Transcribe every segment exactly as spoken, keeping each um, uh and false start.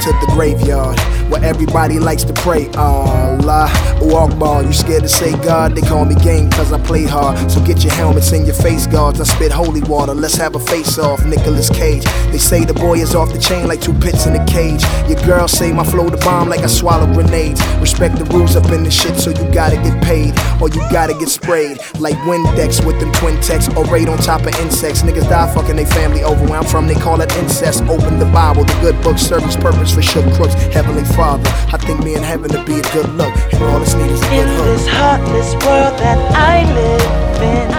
to the graveyard where everybody likes to pray. Allah, Akbar, you scared to say God? They call me game cause I play hard. So get your helmets and your face guards. I spit holy water, let's have a face off. Nicolas Cage. They say the boy is off the chain like two pits in a cage. Your girl say my flow the bomb like I swallow grenades. Respect the rules up in the shit, so you gotta get paid or you gotta get sprayed like Windex with them twin texts or raid on top of insects. Niggas die fucking they family over. Where I'm from they call it incest. Open the Bible, the good book serves its purpose for shook crooks. Heavenly Father, I think me in heaven to be a good look, and all this need is a good in hook. this heartless world that I live in,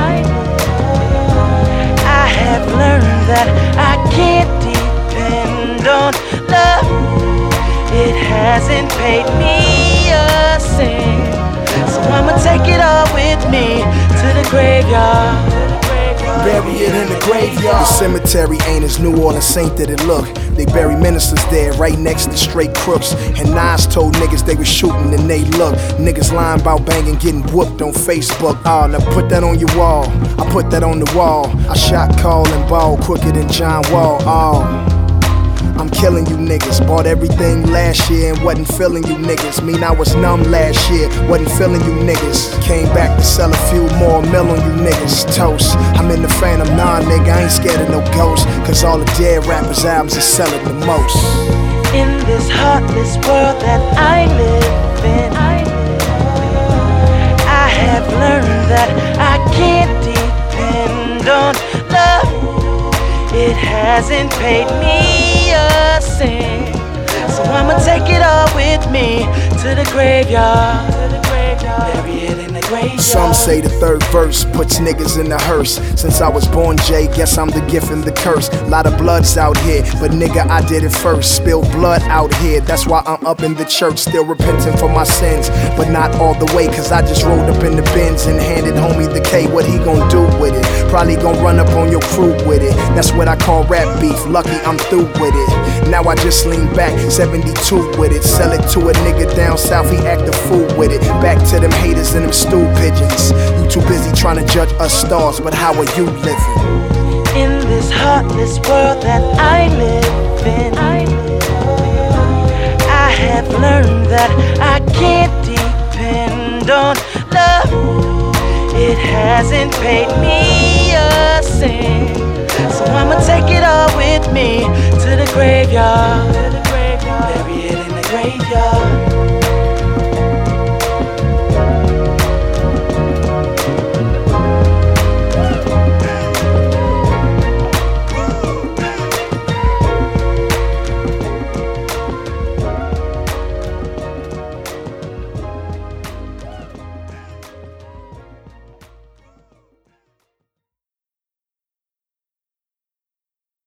I have learned that I can't depend on love. It hasn't paid me a cent, so I'ma take it all with me to the graveyard. Bury it in the graveyard. The cemetery ain't as New Orleans saint that it look. They bury ministers there right next to straight crooks. And Nas told niggas they was shooting and they look. Niggas lying about banging, getting whooped on Facebook. Ah, oh, now put that on your wall. I put that on the wall. I shot Carl and Ball quicker than John Wall. Oh, I'm killing you niggas. Bought everything last year and wasn't feeling you niggas. Mean I was numb last year, wasn't feeling you niggas. Came back to sell a few more mil on you niggas. Toast, I'm in the Phantom, nah nigga, I ain't scared of no ghosts. Cause all the dead rappers' albums are selling the most. In this heartless world that I live in, I have learned that I can't depend on love. It hasn't paid me a cent, so I'ma take it all with me to the graveyard. Bury it in the graveyard. Some say the third verse puts niggas in the hearse. Since I was born, Jay, guess I'm the gift and the curse. Lot of blood's out here, but nigga, I did it first. Spilled blood out here, that's why I'm up in the church, still repenting for my sins. But not all the way, cause I just rolled up in the Benz and handed homie the K. What he gon' do with it? Probably gon' run up on your crew with it. That's what I call rap beef, lucky I'm through with it. Now I just lean back, seventy-two with it. Sell it to a nigga down south, he act a fool with it. Back to them haters and them stool pigeons. You too busy trying to judge us stars, but how are you living? In this heartless world that I live in, I have learned that I can't depend on love. It hasn't paid me a cent, so I'ma take it all with me to the graveyard.